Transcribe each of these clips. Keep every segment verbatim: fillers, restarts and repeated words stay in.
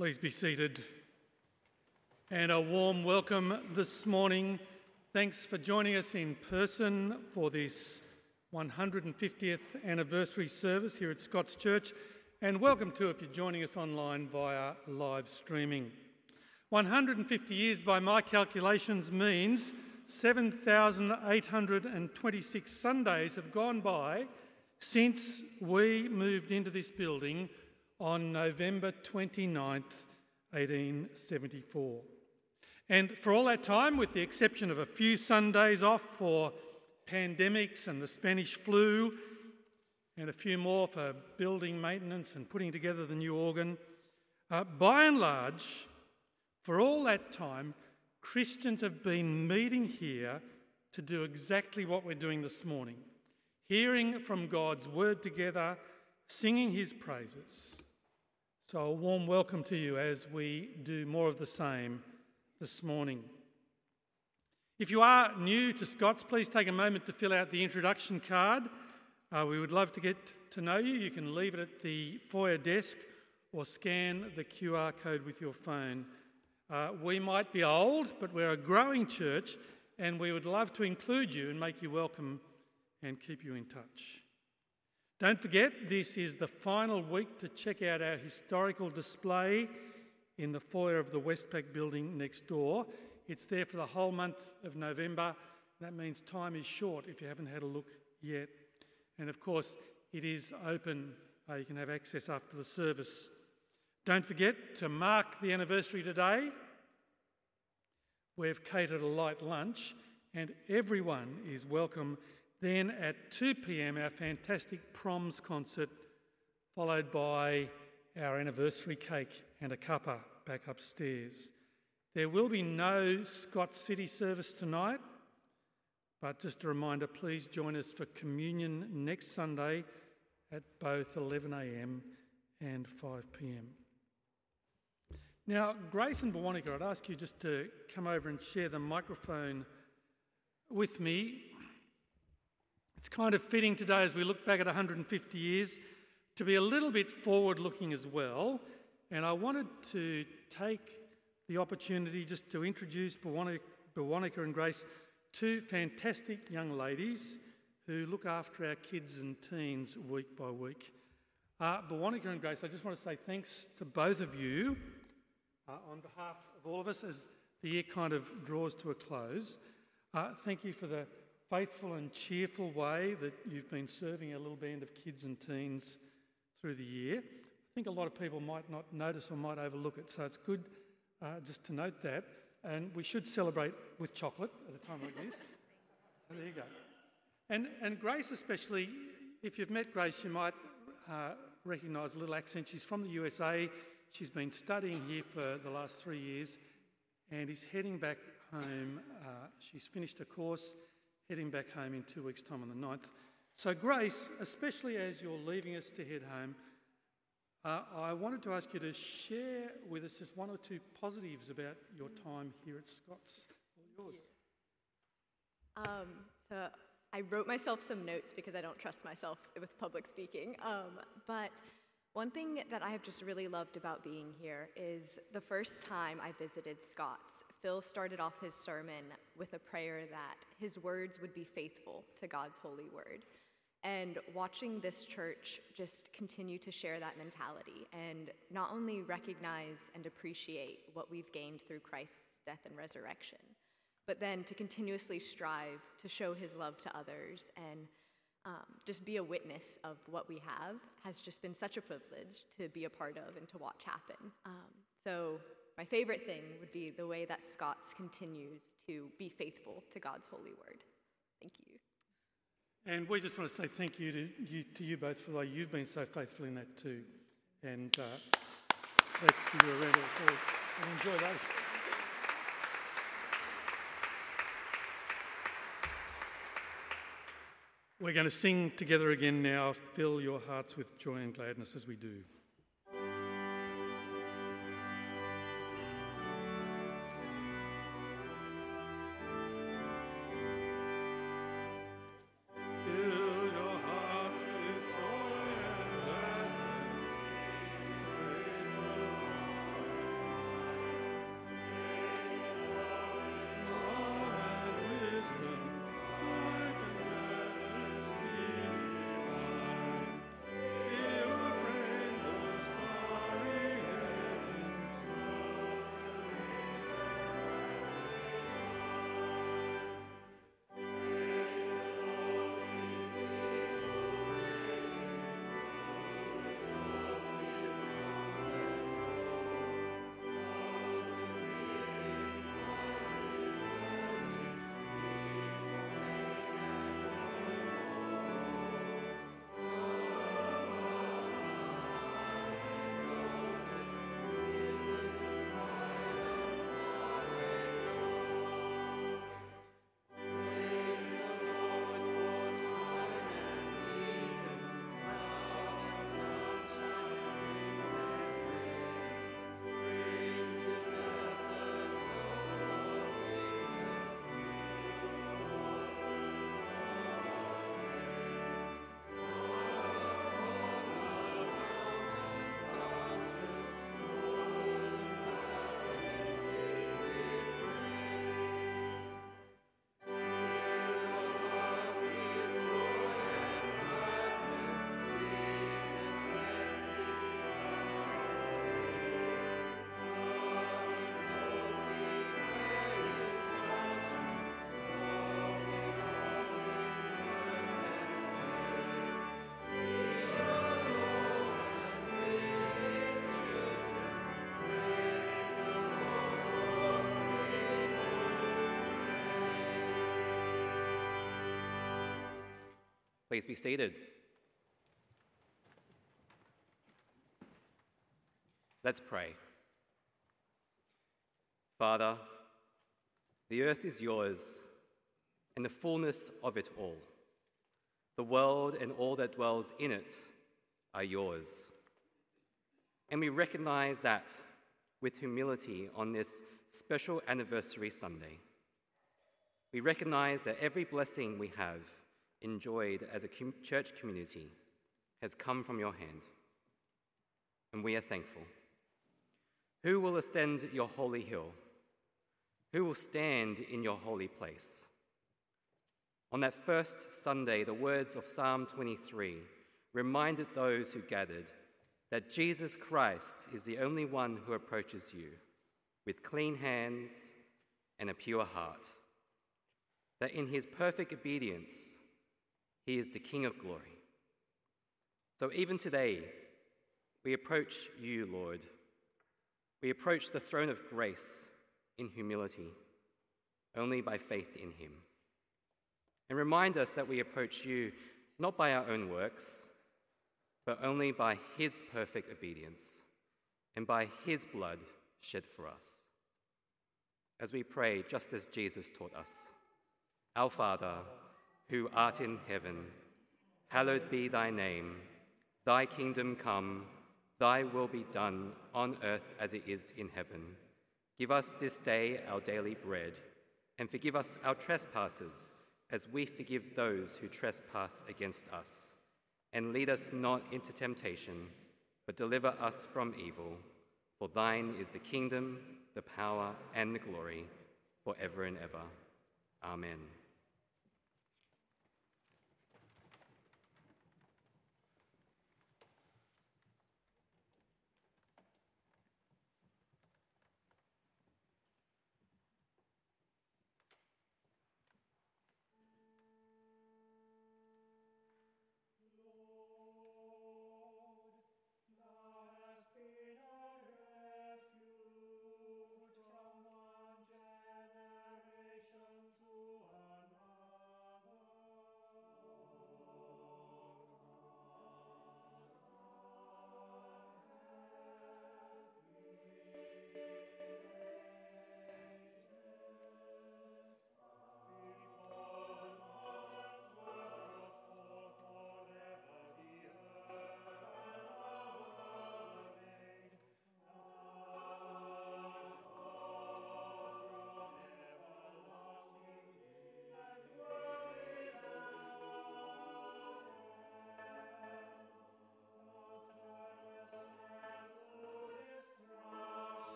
Please be seated. And a warm welcome this morning. Thanks for joining us in person for this one hundred fiftieth anniversary service here at Scots Church, and welcome too if you're joining us online via live streaming. one hundred fifty years by my calculations means seven thousand eight hundred twenty-six Sundays have gone by since we moved into this building on November twenty-ninth, eighteen seventy-four. And for all that time, with the exception of a few Sundays off for pandemics and the Spanish flu, and a few more for building maintenance and putting together the new organ, uh, by and large, for all that time, Christians have been meeting here to do exactly what we're doing this morning, hearing from God's word together, singing his praises. So a warm welcome to you as we do more of the same this morning. If you are new to Scots, please take a moment to fill out the introduction card. Uh, we would love to get to know you. You can leave it at the foyer desk or scan the Q R code with your phone. Uh, we might be old, but we're a growing church, and we would love to include you and make you welcome and keep you in touch. Don't forget, this is the final week to check out our historical display in the foyer of the Westpac building next door. It's there for the whole month of November. That means time is short if you haven't had a look yet. And of course, it is open. Uh, you can have access after the service. Don't forget to mark the anniversary today. We've catered a light lunch, and everyone is welcome. Then at two p.m, our fantastic proms concert, followed by our anniversary cake and a cuppa back upstairs. There will be no Scots City service tonight, but just a reminder, please join us for communion next Sunday at both eleven a.m. and five p.m. Now, Grace and Bwanika, I'd ask you just to come over and share the microphone with me. It's kind of fitting today as we look back at one hundred fifty years to be a little bit forward-looking as well. And I wanted to take the opportunity just to introduce Bwanika and Grace, two fantastic young ladies who look after our kids and teens week by week. Uh, Bwanika and Grace, I just want to say thanks to both of you uh, on behalf of all of us as the year kind of draws to a close. Uh, thank you for the faithful and cheerful way that you've been serving our little band of kids and teens through the year. I think a lot of people might not notice or might overlook it, so it's good uh, just to note that. And we should celebrate with chocolate at a time like this. So there you go. And, and Grace especially, if you've met Grace, you might uh, recognise a little accent. She's from the U S A. She's been studying here for the last three years and is heading back home. Uh, she's finished a course, heading back home in two weeks' time on the ninth. So Grace, especially as you're leaving us to head home, uh, I wanted to ask you to share with us just one or two positives about your time here at Scots. All yours. Um, so I wrote myself some notes because I don't trust myself with public speaking. Um, but one thing that I have just really loved about being here is the first time I visited Scots, Phil started off his sermon with a prayer that his words would be faithful to God's holy word. And watching this church just continue to share that mentality and not only recognize and appreciate what we've gained through Christ's death and resurrection, but then to continuously strive to show his love to others and um, just be a witness of what we have has just been such a privilege to be a part of and to watch happen. Um, so my favorite thing would be the way that Scots continues to be faithful to God's holy word. Thank you. And we just want to say thank you to you, to you both for the way you've been so faithful in that too. And uh, let's give you a round of applause and enjoy those. We're going to sing together again now. Fill your hearts with joy and gladness as we do. Thank you. Please be seated. Let's pray. Father, the earth is yours, and the fullness of it all. The world and all that dwells in it are yours. And we recognize that with humility on this special anniversary Sunday. We recognize that every blessing we have enjoyed as a com- church community has come from your hand, and we are thankful. Who will ascend your holy hill? Who will stand in your holy place? On that first Sunday, the words of Psalm twenty-three reminded those who gathered that Jesus Christ is the only one who approaches you with clean hands and a pure heart, that in his perfect obedience, he is the King of glory. So even today, we approach you, Lord. We approach the throne of grace in humility, only by faith in him. And remind us that we approach you not by our own works, but only by his perfect obedience and by his blood shed for us. As we pray, just as Jesus taught us, Our Father, who art in heaven, hallowed be thy name. Thy kingdom come, thy will be done on earth as it is in heaven. Give us this day our daily bread, and forgive us our trespasses, as we forgive those who trespass against us. And lead us not into temptation, but deliver us from evil. For thine is the kingdom, the power, and the glory, forever and ever. Amen. Generation to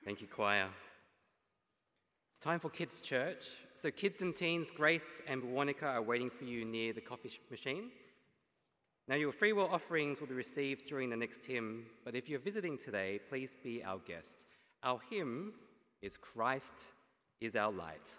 Thank you, choir. It's time for Kids Church. So kids and teens, Grace and Veronica are waiting for you near the coffee machine. Now, your free will offerings will be received during the next hymn, but if you're visiting today, please be our guest. Our hymn is Christ is Our Light.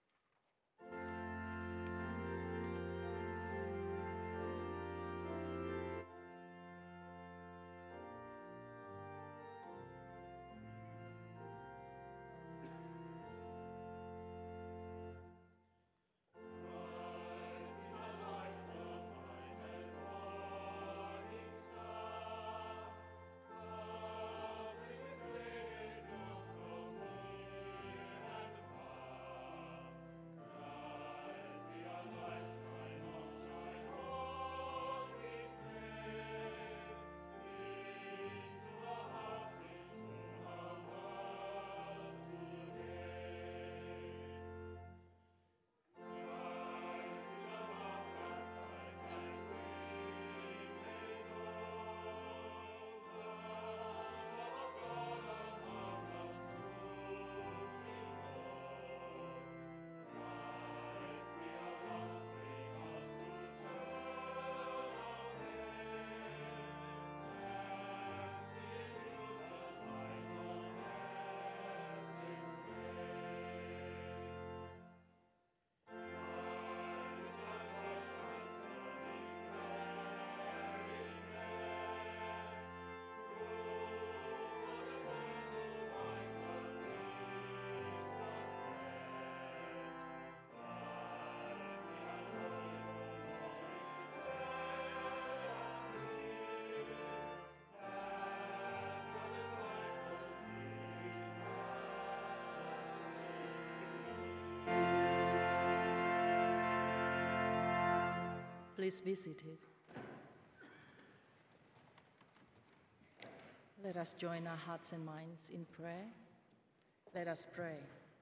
Please be seated. Let us join our hearts and minds in prayer. Let us pray.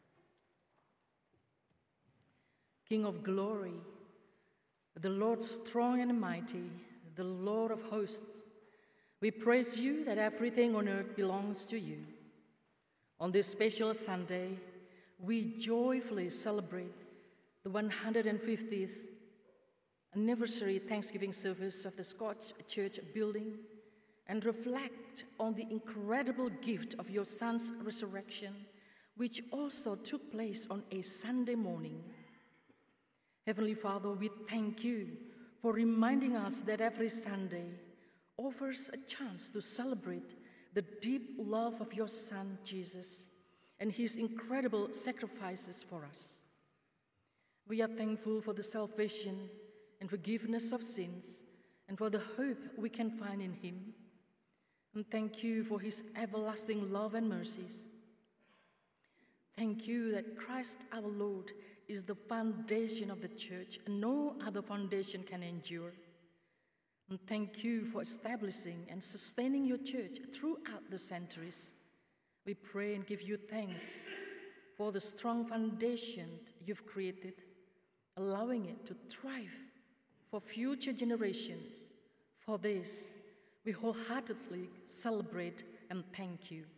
King of glory, the Lord strong and mighty, the Lord of hosts, we praise you that everything on earth belongs to you. On this special Sunday, we joyfully celebrate the one hundred fiftieth anniversary Thanksgiving service of the Scotch Church building and reflect on the incredible gift of your Son's resurrection, which also took place on a Sunday morning. Heavenly Father, we thank you for reminding us that every Sunday offers a chance to celebrate the deep love of your Son, Jesus, and his incredible sacrifices for us. We are thankful for the salvation and forgiveness of sins, and for the hope we can find in him. And thank you for his everlasting love and mercies. Thank you that Christ our Lord is the foundation of the church, and no other foundation can endure. And thank you for establishing and sustaining your church throughout the centuries. We pray and give you thanks for the strong foundation you've created, allowing it to thrive for future generations. For this, we wholeheartedly celebrate and thank you.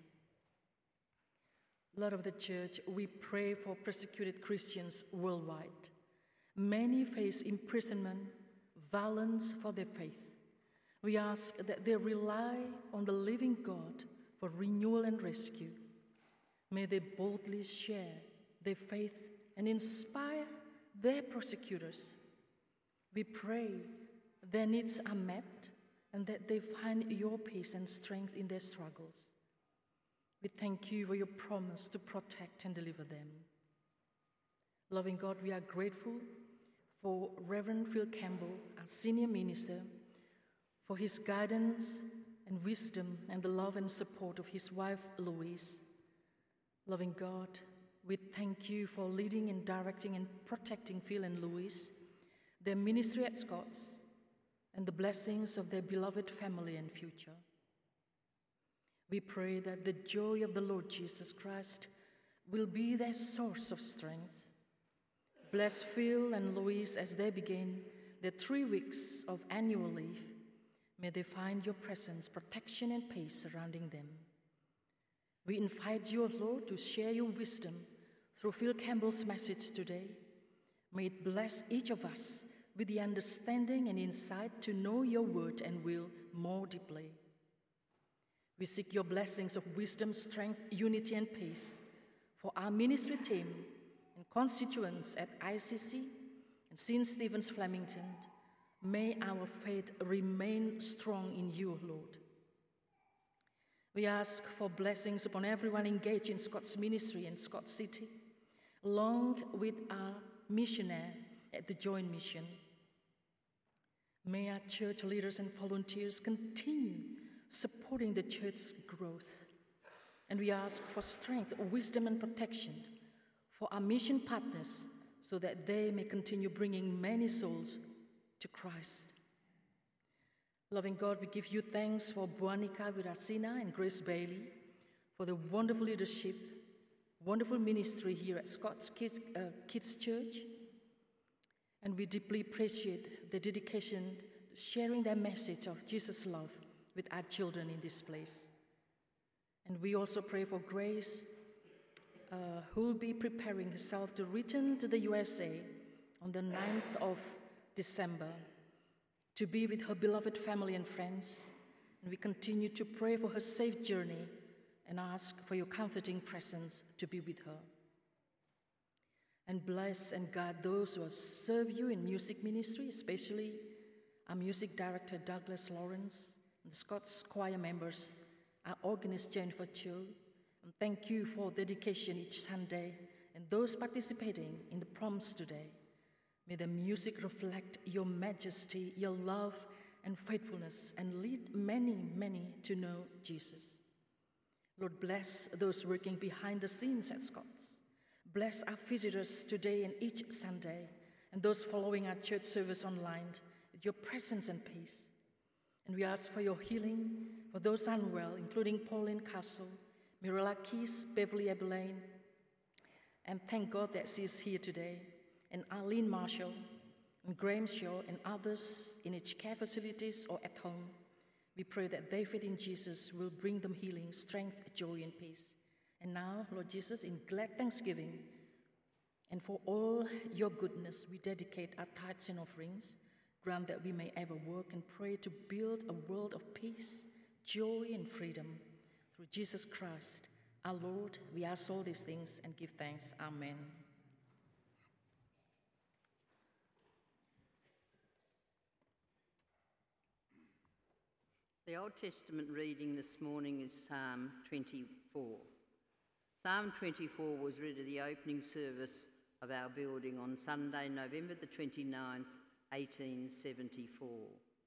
Lord of the Church, we pray for persecuted Christians worldwide. Many face imprisonment, violence for their faith. We ask that they rely on the living God for renewal and rescue. May they boldly share their faith and inspire their persecutors. We pray their needs are met and that they find your peace and strength in their struggles. We thank you for your promise to protect and deliver them. Loving God, we are grateful for Reverend Phil Campbell, our senior minister, for his guidance and wisdom and the love and support of his wife, Louise. Loving God, we thank you for leading and directing and protecting Phil and Louise, their ministry at Scots, and the blessings of their beloved family and future. We pray that the joy of the Lord Jesus Christ will be their source of strength. Bless Phil and Louise as they begin their three weeks of annual leave. May they find your presence, protection, and peace surrounding them. We invite you, Lord, to share your wisdom through Phil Campbell's message today. May it bless each of us with the understanding and insight to know your word and will more deeply. We seek your blessings of wisdom, strength, unity, and peace for our ministry team and constituents at I C C and Saint Stephen's Flemington. May our faith remain strong in you, Lord. We ask for blessings upon everyone engaged in Scott's ministry in Scott City, along with our missionary at the Joint Mission. May our church leaders and volunteers continue supporting the church's growth. And we ask for strength, wisdom, and protection for our mission partners so that they may continue bringing many souls to Christ. Loving God, we give you thanks for Buanika Virasina and Grace Bailey for the wonderful leadership, wonderful ministry here at Scott's Kids, uh, Kids Church. And we deeply appreciate the dedication to sharing their message of Jesus' love with our children in this place. And we also pray for Grace, uh, who will be preparing herself to return to the U S A on the ninth of December to be with her beloved family and friends. And we continue to pray for her safe journey and ask for your comforting presence to be with her. And bless and guide those who serve you in music ministry, especially our music director, Douglas Lawrence, and Scott's choir members, our organist, Jennifer Cho. And thank you for dedication each Sunday and those participating in the prompts today. May the music reflect your majesty, your love and faithfulness, and lead many, many to know Jesus. Lord, bless those working behind the scenes at Scott's. Bless our visitors today and each Sunday, and those following our church service online with your presence and peace. And we ask for your healing for those unwell, including Pauline Castle, Mirella Keys, Beverly Abelaine, and thank God that she is here today, and Arlene Marshall, and Graham Shaw, and others in each care facilities or at home. We pray that their faith in Jesus will bring them healing, strength, joy, and peace. And now, Lord Jesus, in glad thanksgiving, and for all your goodness, we dedicate our tithes and offerings. Grant that we may ever work and pray to build a world of peace, joy, and freedom. Through Jesus Christ, our Lord, we ask all these things and give thanks. Amen. The Old Testament reading this morning is Psalm twenty-four. Psalm twenty-four was read at the opening service of our building on Sunday, November the twenty-ninth, eighteen seventy-four.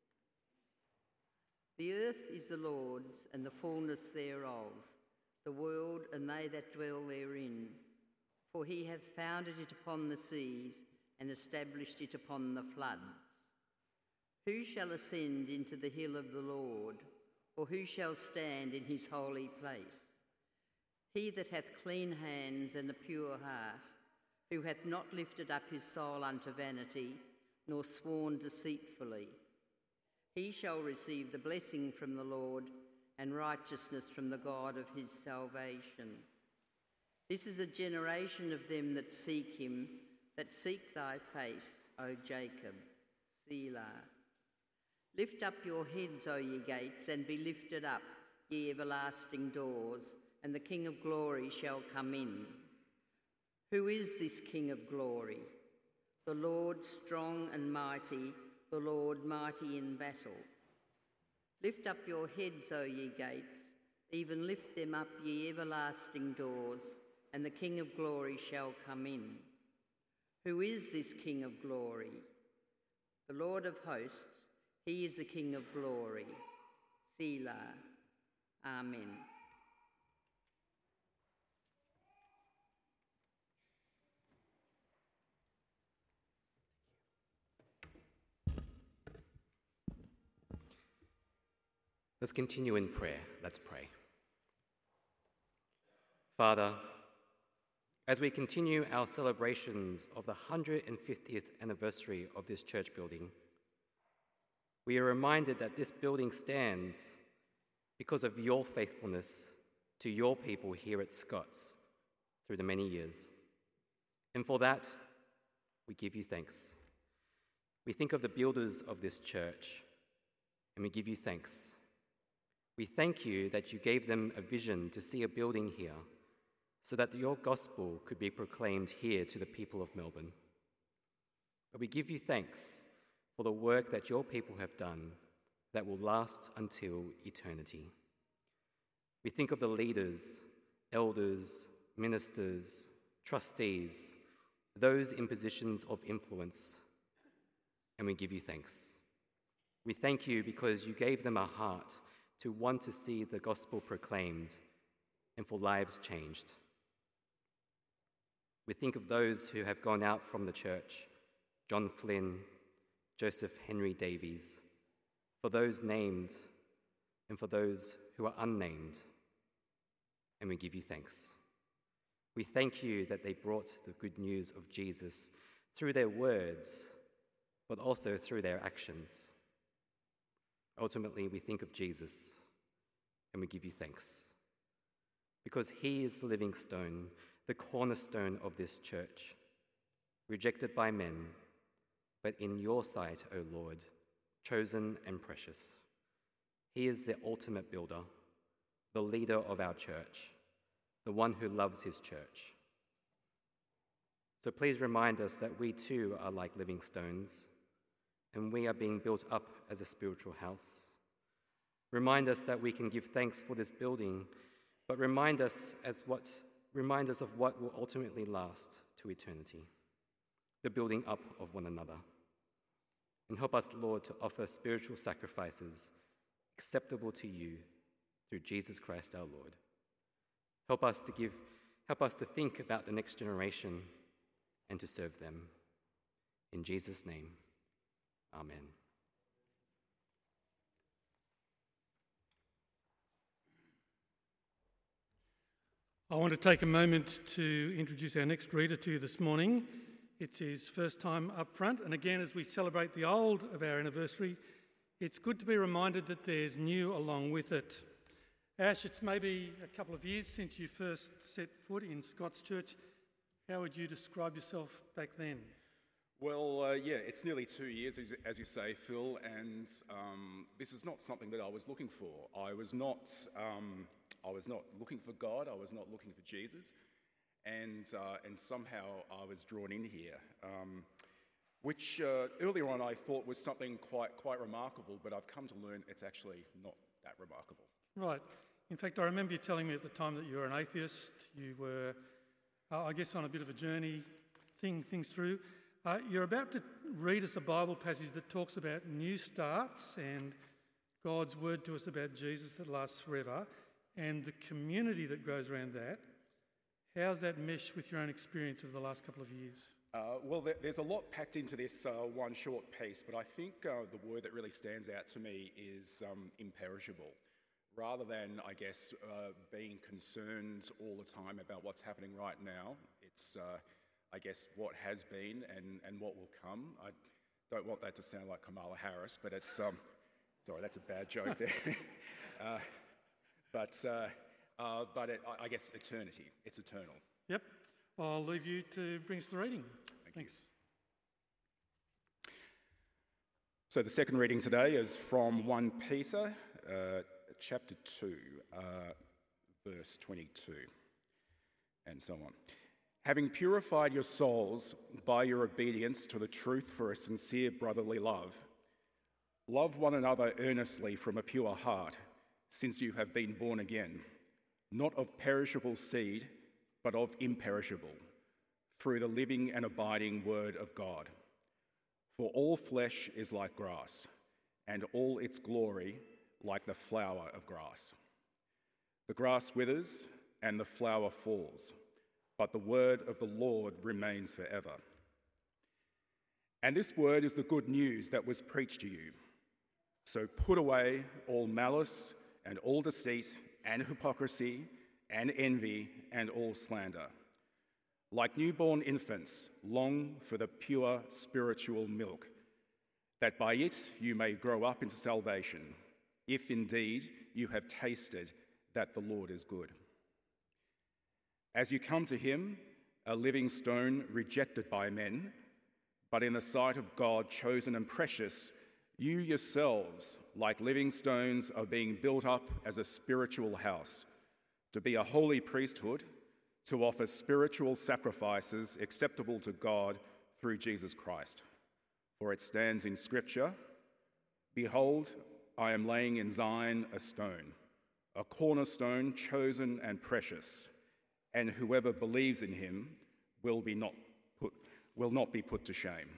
The earth is the Lord's and the fullness thereof, the world and they that dwell therein. For he hath founded it upon the seas and established it upon the floods. Who shall ascend into the hill of the Lord, or who shall stand in his holy place? He that hath clean hands and a pure heart, who hath not lifted up his soul unto vanity, nor sworn deceitfully. He shall receive the blessing from the Lord, and righteousness from the God of his salvation. This is a generation of them that seek him, that seek thy face, O Jacob. Selah. Lift up your heads, O ye gates, and be lifted up, ye everlasting doors, and the King of glory shall come in. Who is this King of glory? The Lord strong and mighty, the Lord mighty in battle. Lift up your heads, O ye gates, even lift them up, ye everlasting doors, and the King of glory shall come in. Who is this King of glory? The Lord of hosts, he is the King of glory. Selah. Amen. Let's continue in prayer. Let's pray. Father, as we continue our celebrations of the one hundred fiftieth anniversary of this church building, we are reminded that this building stands because of your faithfulness to your people here at Scots through the many years. And for that, we give you thanks. We think of the builders of this church, and we give you thanks. We thank you that you gave them a vision to see a building here so that your gospel could be proclaimed here to the people of Melbourne. But we give you thanks for the work that your people have done that will last until eternity. We think of the leaders, elders, ministers, trustees, those in positions of influence, and we give you thanks. We thank you because you gave them a heart to want to see the gospel proclaimed and for lives changed. We think of those who have gone out from the church, John Flynn, Joseph Henry Davies, for those named and for those who are unnamed, and we give you thanks. We thank you that they brought the good news of Jesus through their words, but also through their actions. Ultimately, we think of Jesus, and we give you thanks, because he is the living stone, the cornerstone of this church, rejected by men, but in your sight, O Lord, chosen and precious. He is the ultimate builder, the leader of our church, the one who loves his church. So please remind us that we too are like living stones, and we are being built up as a spiritual house. Remind us that we can give thanks for this building, but remind us as what remind us of what will ultimately last to eternity, the building up of one another. And help us, Lord, to offer spiritual sacrifices acceptable to you through Jesus Christ our Lord. Help us to give, help us to think about the next generation and to serve them. In Jesus' name, amen. I want to take a moment to introduce our next reader to you this morning. It's his first time up front, and again, as we celebrate the old of our anniversary, it's good to be reminded that there's new along with it. Ash, it's maybe a couple of years since you first set foot in Scots Church. How would you describe yourself back then? Well, uh, yeah, it's nearly two years, as, as you say, Phil, and um, this is not something that I was looking for. I was not, um, I was not looking for God. I was not looking for Jesus, and uh, and somehow I was drawn in here, um, which uh, earlier on I thought was something quite quite remarkable, but I've come to learn it's actually not that remarkable. Right. In fact, I remember you telling me at the time that you were an atheist. You were, uh, I guess, on a bit of a journey, thinking things through. Uh, you're about to read us a Bible passage that talks about new starts and God's word to us about Jesus that lasts forever and the community that grows around that. How's that mesh with your own experience of the last couple of years? Uh, well, there, there's a lot packed into this uh, one short piece, but I think uh, the word that really stands out to me is um, imperishable. Rather than, I guess, uh, being concerned all the time about what's happening right now, it's... Uh, I guess, what has been and, and what will come. I don't want that to sound like Kamala Harris, but it's, um, sorry, that's a bad joke there. uh, but uh, uh, but it, I guess eternity, it's eternal. Yep. I'll leave you to bring us the reading. Thank Thanks. You. So the second reading today is from First Peter, uh, chapter two, uh, verse twenty-two, and so on. Having purified your souls by your obedience to the truth for a sincere brotherly love, love one another earnestly from a pure heart, since you have been born again, not of perishable seed, but of imperishable, through the living and abiding word of God. For all flesh is like grass, and all its glory like the flower of grass. The grass withers and the flower falls, but the word of the Lord remains forever. And this word is the good news that was preached to you. So put away all malice and all deceit and hypocrisy and envy and all slander. Like newborn infants, long for the pure spiritual milk, that by it you may grow up into salvation, if indeed you have tasted that the Lord is good. As you come to him, a living stone rejected by men, but in the sight of God chosen and precious, you yourselves, like living stones, are being built up as a spiritual house, to be a holy priesthood, to offer spiritual sacrifices acceptable to God through Jesus Christ. For it stands in Scripture, "Behold, I am laying in Zion a stone, a cornerstone chosen and precious, and whoever believes in him will be not put, will not be put to shame."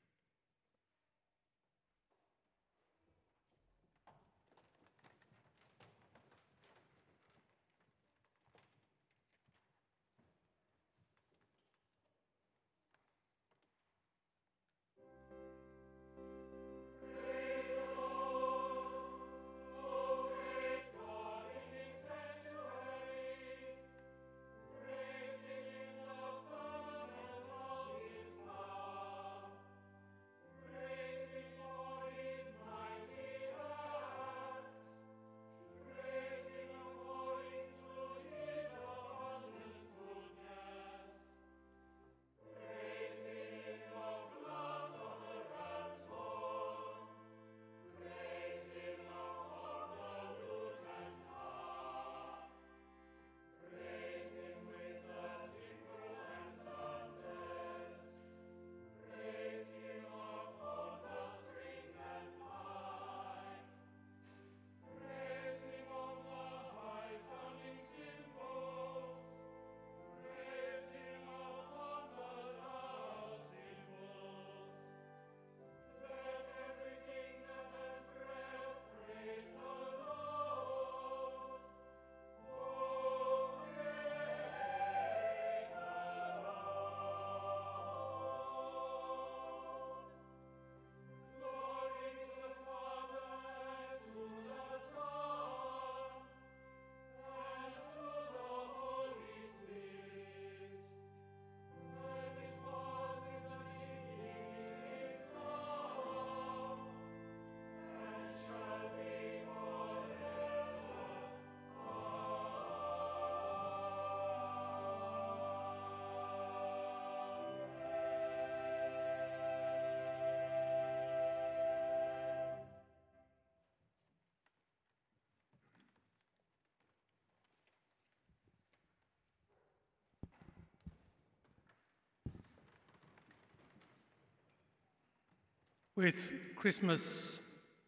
With Christmas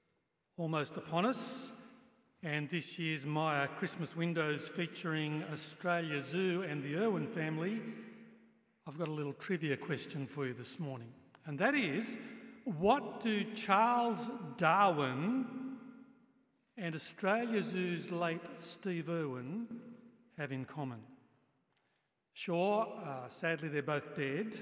almost upon us, and this year's Maya Christmas windows featuring Australia Zoo and the Irwin family, I've got a little trivia question for you this morning. And that is, what do Charles Darwin and Australia Zoo's late Steve Irwin have in common? Sure, uh, sadly they're both dead.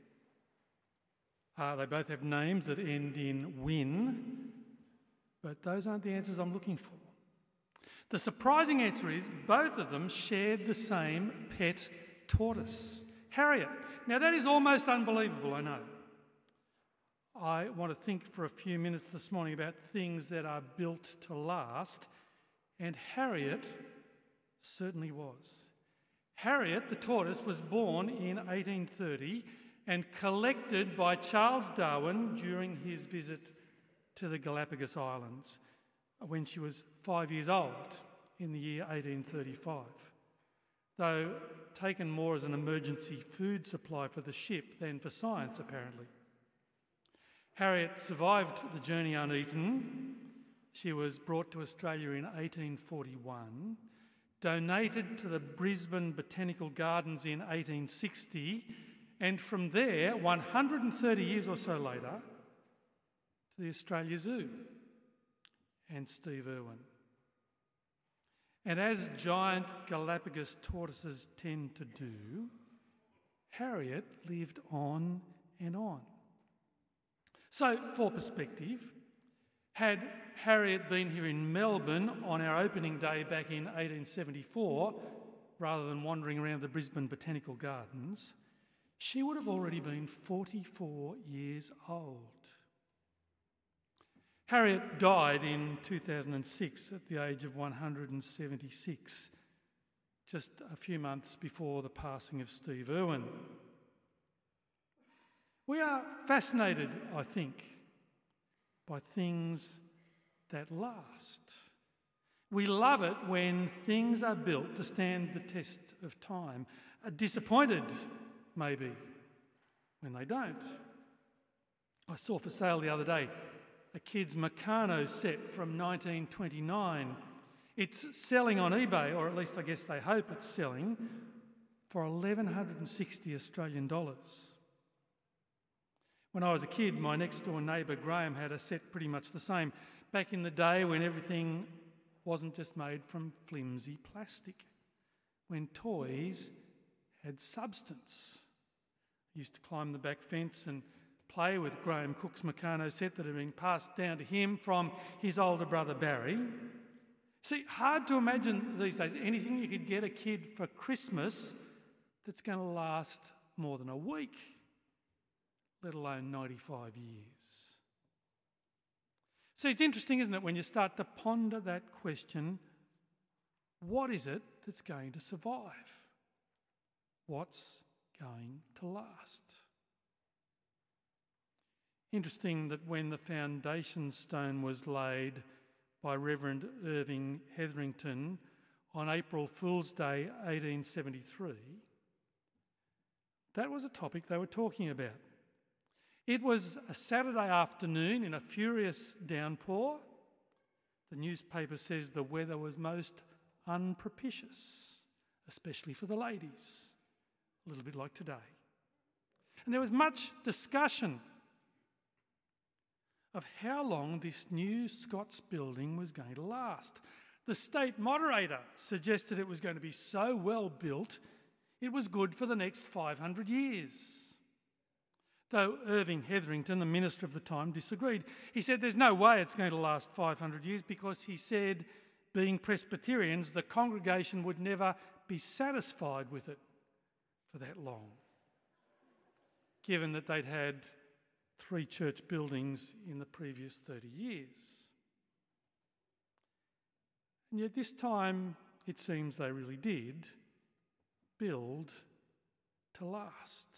Uh, they both have names that end in win, but those aren't the answers I'm looking for. The surprising answer is both of them shared the same pet tortoise, Harriet. Now that is almost unbelievable, I know. I want to think for a few minutes this morning about things that are built to last, and Harriet certainly was. Harriet, the tortoise, was born in eighteen thirty and collected by Charles Darwin during his visit to the Galapagos Islands when she was five years old in the year eighteen thirty-five, though taken more as an emergency food supply for the ship than for science, apparently. Harriet survived the journey uneaten. She was brought to Australia in eighteen forty-one, donated to the Brisbane Botanical Gardens in eighteen sixty, and from there, one hundred thirty years or so later, to the Australia Zoo and Steve Irwin. And as giant Galapagos tortoises tend to do, Harriet lived on and on. So, for perspective, had Harriet been here in Melbourne on our opening day back in eighteen seventy-four, rather than wandering around the Brisbane Botanical Gardens, she would have already been forty-four years old. Harriet died in two thousand six at the age of one hundred seventy-six, just a few months before the passing of Steve Irwin. We are fascinated, I think, by things that last. We love it when things are built to stand the test of time. Are disappointed, maybe, when they don't. I saw for sale the other day a kid's Meccano set from nineteen twenty-nine. It's selling on eBay, or at least I guess they hope it's selling, for eleven sixty Australian dollars. When I was a kid, my next door neighbour Graham had a set pretty much the same, back in the day when everything wasn't just made from flimsy plastic, when toys had substance. I used to climb the back fence and play with Graham Cook's Meccano set that had been passed down to him from his older brother Barry. See, hard to imagine these days anything you could get a kid for Christmas that's going to last more than a week, let alone ninety-five years. See, it's interesting, isn't it, when you start to ponder that question, what is it that's going to survive? What's going to last? Interesting that when the foundation stone was laid by Reverend Irving Hetherington on April Fool's Day eighteen seventy-three, that was a topic they were talking about. It was a Saturday afternoon in a furious downpour. The newspaper says the weather was most unpropitious, especially for the ladies, a little bit like today. And there was much discussion of how long this new Scots building was going to last. The state moderator suggested it was going to be so well built it was good for the next five hundred years. Though Irving Hetherington, the minister of the time, disagreed. He said there's no way it's going to last five hundred years because he said, being Presbyterians, the congregation would never be satisfied with it for that long, given that they'd had three church buildings in the previous thirty years. And yet this time, it seems they really did build to last.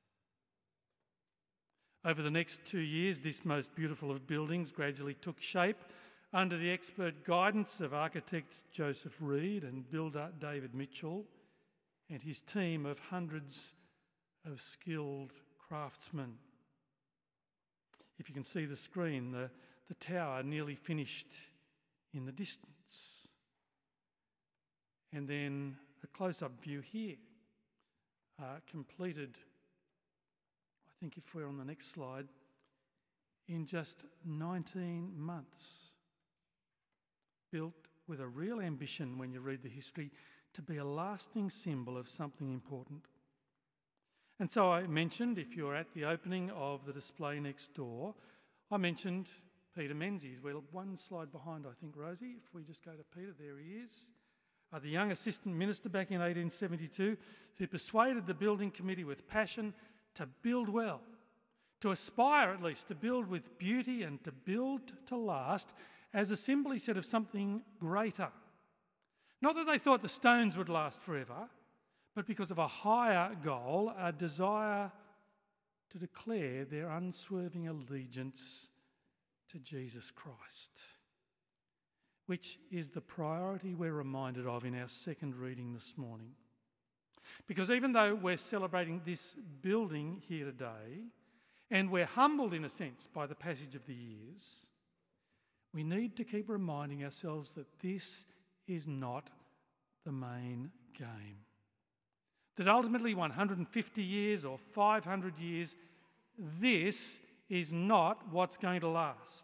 Over the next two years, this most beautiful of buildings gradually took shape under the expert guidance of architect Joseph Reed and builder David Mitchell and his team of hundreds of skilled craftsmen. If you can see the screen, the, the tower nearly finished in the distance. And then a close-up view here, uh, completed, I think if we're on the next slide, in just nineteen months. Built with a real ambition, when you read the history, to be a lasting symbol of something important. And so I mentioned, if you're at the opening of the display next door, I mentioned Peter Menzies. Well, one slide behind, I think, Rosie, if we just go to Peter, there he is. Uh, the young assistant minister back in eighteen seventy-two who persuaded the building committee with passion to build well, to aspire at least to build with beauty and to build to last as a symbol, he said, of something greater. Not that they thought the stones would last forever, but because of a higher goal, a desire to declare their unswerving allegiance to Jesus Christ, which is the priority we're reminded of in our second reading this morning. Because even though we're celebrating this building here today, and we're humbled in a sense by the passage of the years, we need to keep reminding ourselves that this is not the main game. That ultimately one hundred fifty years or five hundred years, this is not what's going to last.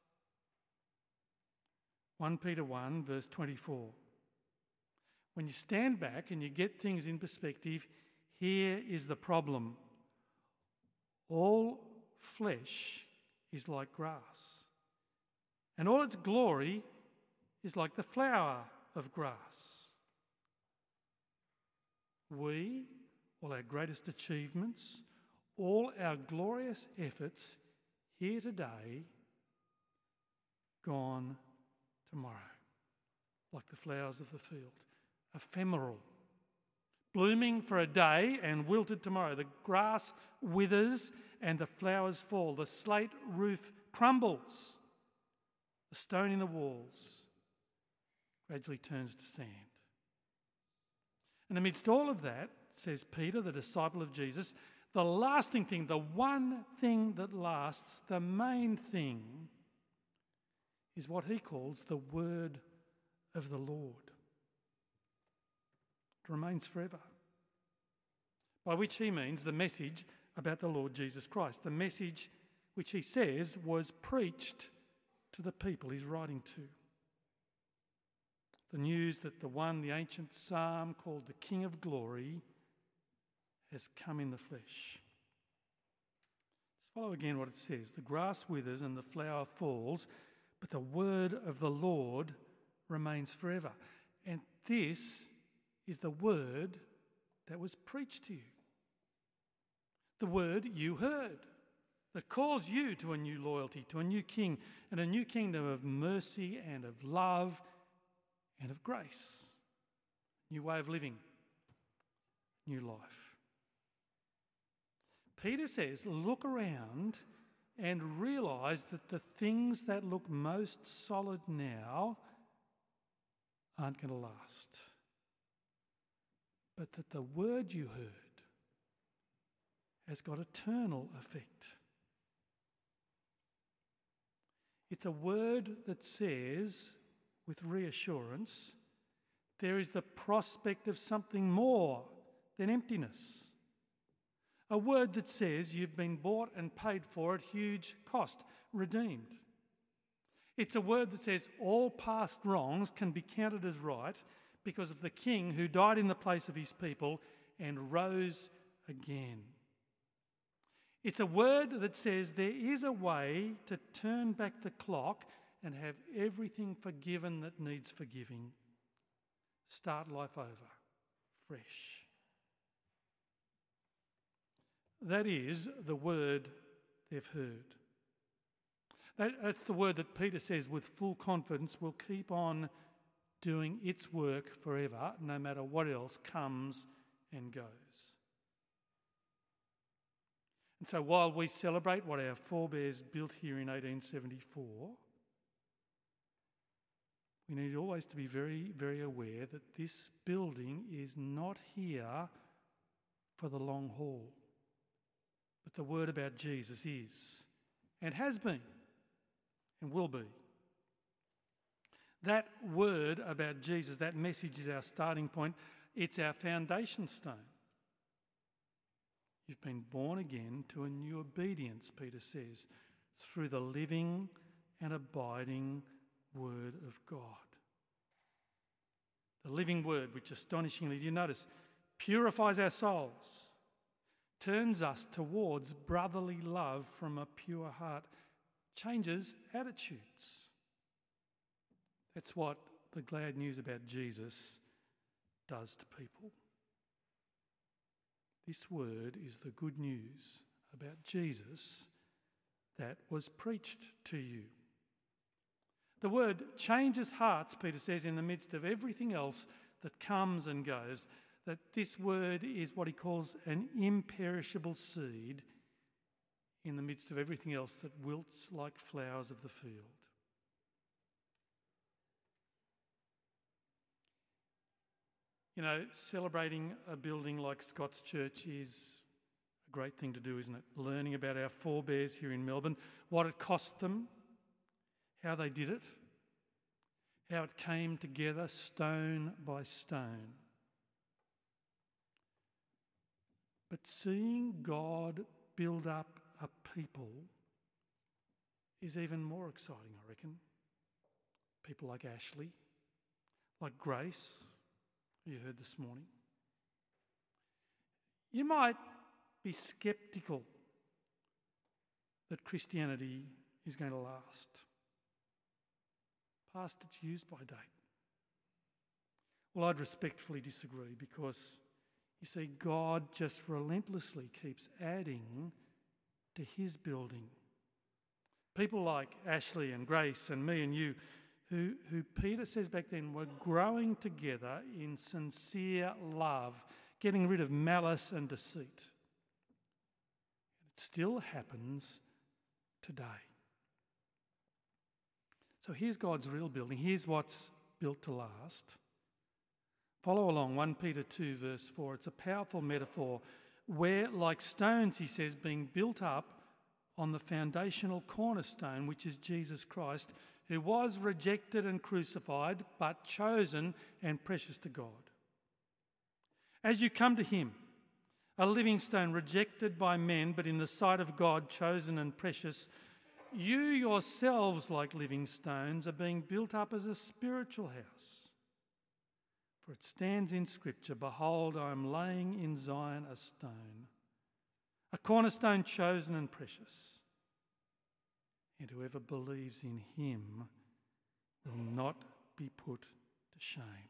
First Peter one, verse twenty-four. When you stand back and you get things in perspective, here is the problem. All flesh is like grass, and all its glory is like the flower of grass. We, all our greatest achievements, all our glorious efforts here today, gone tomorrow, like the flowers of the field, ephemeral blooming for a day and wilted tomorrow. The grass withers and the flowers fall. The slate roof crumbles. The stone in the walls gradually turns to sand. And amidst all of that, says Peter, the disciple of Jesus, the lasting thing, the one thing that lasts, the main thing, is what he calls the word of the Lord. It remains forever. By which he means the message about the Lord Jesus Christ, the message which he says was preached to the people he's writing to. The news that the one, the ancient psalm called the King of Glory, has come in the flesh. Let's follow again what it says. The grass withers and the flower falls, but the word of the Lord remains forever. And this is the word that was preached to you. The word you heard that calls you to a new loyalty, to a new king, and a new kingdom of mercy and of love and of grace. New way of living, new life. Peter says, look around and realise that the things that look most solid now aren't going to last. But that the word you heard has got eternal effect. It's a word that says, with reassurance, there is the prospect of something more than emptiness. A word that says you've been bought and paid for at huge cost, redeemed. It's a word that says all past wrongs can be counted as right because of the King who died in the place of his people and rose again. It's a word that says there is a way to turn back the clock and have everything forgiven that needs forgiving. Start life over, fresh. That is the word they've heard. That, that's the word that Peter says with full confidence will keep on doing its work forever, no matter what else comes and goes. And so while we celebrate what our forebears built here in eighteen seventy-four, we need always to be very, very aware that this building is not here for the long haul. But the word about Jesus is, and has been, and will be. That word about Jesus, that message is our starting point. It's our foundation stone. You've been born again to a new obedience, Peter says, through the living and abiding word of God. The living word, which astonishingly, do you notice, purifies our souls, turns us towards brotherly love from a pure heart, changes attitudes. That's what the glad news about Jesus does to people. This word is the good news about Jesus that was preached to you. The word changes hearts, Peter says, in the midst of everything else that comes and goes, that this word is what he calls an imperishable seed in the midst of everything else that wilts like flowers of the field. You know, celebrating a building like Scott's Church is a great thing to do, isn't it? Learning about our forebears here in Melbourne, what it cost them, how they did it, how it came together stone by stone. But seeing God build up a people is even more exciting, I reckon. People like Ashley, like Grace, who you heard this morning. You might be sceptical that Christianity is going to last, past its use-by date. Well, I'd respectfully disagree because, you see, God just relentlessly keeps adding to his building. People like Ashley and Grace and me and you, who, who Peter says back then were growing together in sincere love, getting rid of malice and deceit. It still happens today. So here's God's real building. Here's what's built to last. Follow along, First Peter two verse four. It's a powerful metaphor where, like stones, he says, being built up on the foundational cornerstone, which is Jesus Christ, who was rejected and crucified, but chosen and precious to God. As you come to him, a living stone rejected by men, but in the sight of God, chosen and precious, you yourselves, like living stones, are being built up as a spiritual house. For it stands in Scripture, "Behold, I am laying in Zion a stone, a cornerstone chosen and precious. And whoever believes in him will not be put to shame."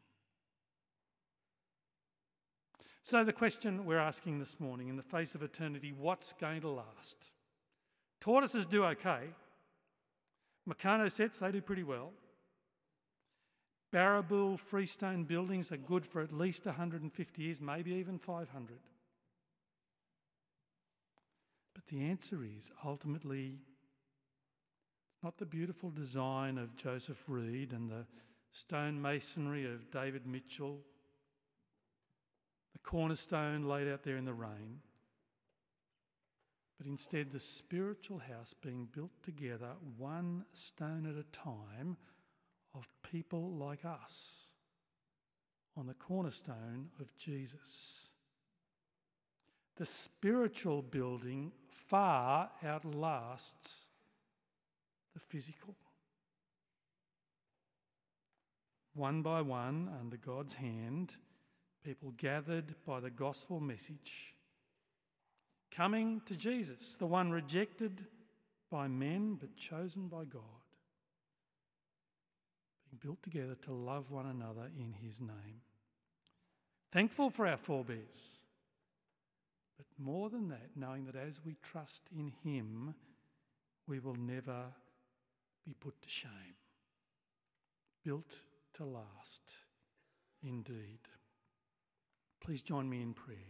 So the question we're asking this morning, in the face of eternity, what's going to last? Tortoises do okay. Meccano sets, they do pretty well. Barrabool freestone buildings are good for at least one hundred fifty years, maybe even five hundred. But the answer is, ultimately, it's not the beautiful design of Joseph Reed and the stone masonry of David Mitchell, the cornerstone laid out there in the rain, but instead the spiritual house being built together one stone at a time of people like us on the cornerstone of Jesus. The spiritual building far outlasts the physical. One by one, under God's hand, people gathered by the gospel message, coming to Jesus, the one rejected by men but chosen by God, being built together to love one another in his name. Thankful for our forebears, but more than that, knowing that as we trust in him, we will never be put to shame. Built to last, indeed. Please join me in prayer.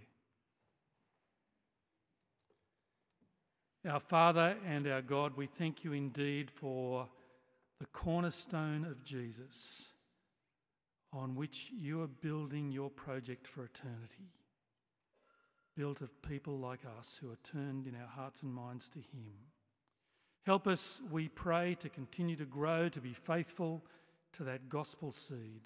Our Father and our God, we thank you indeed for the cornerstone of Jesus on which you are building your project for eternity, built of people like us who are turned in our hearts and minds to him. Help us, we pray, to continue to grow, to be faithful to that gospel seed.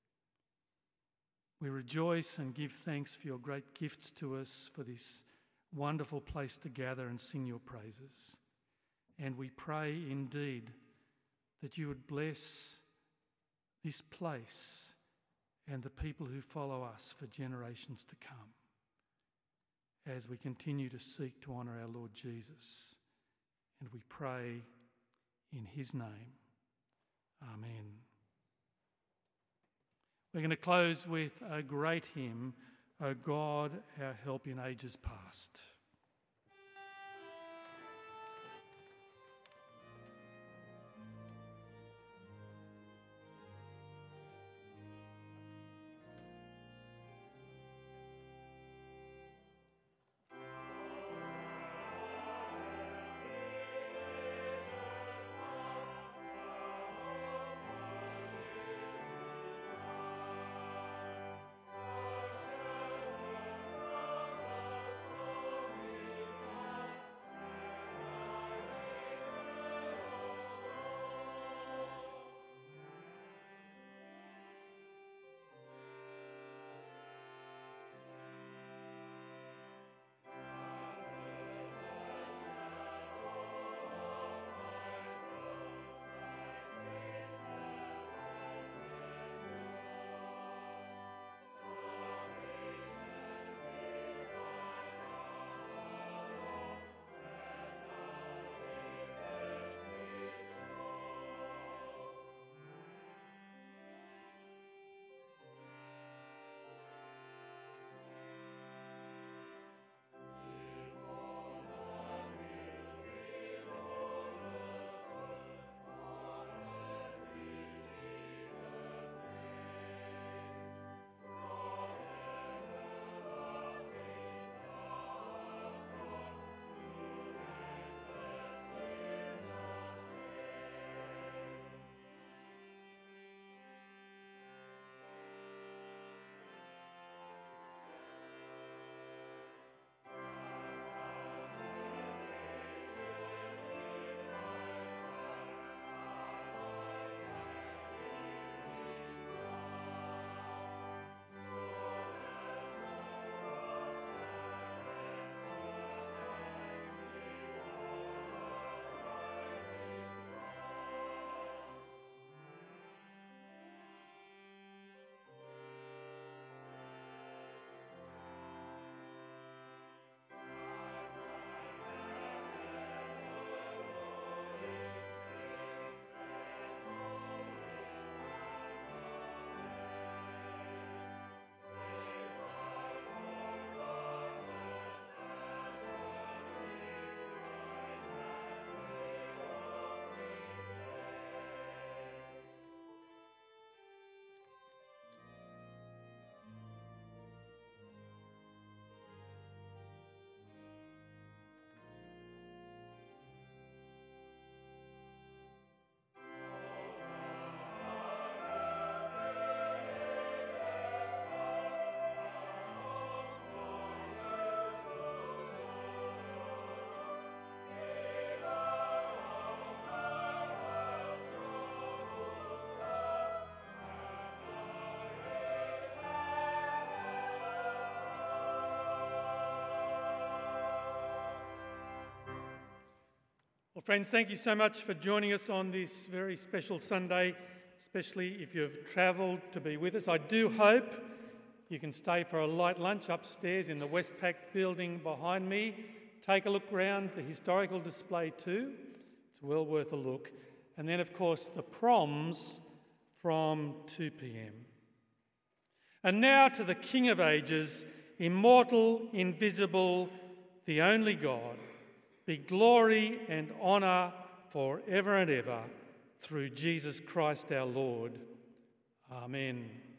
We rejoice and give thanks for your great gifts to us, for this wonderful place to gather and sing your praises. And we pray indeed that you would bless this place and the people who follow us for generations to come as we continue to seek to honour our Lord Jesus. And we pray in his name. Amen. We're going to close with a great hymn, "O God, our help in ages past." Thank Friends, thank you so much for joining us on this very special Sunday, especially if you've travelled to be with us. I do hope you can stay for a light lunch upstairs in the Westpac building behind me. Take a look round the historical display too. It's well worth a look. And then, of course, the proms from two p.m. And now to the King of Ages, immortal, invisible, the only God, be glory and honour forever and ever, through Jesus Christ our Lord. Amen.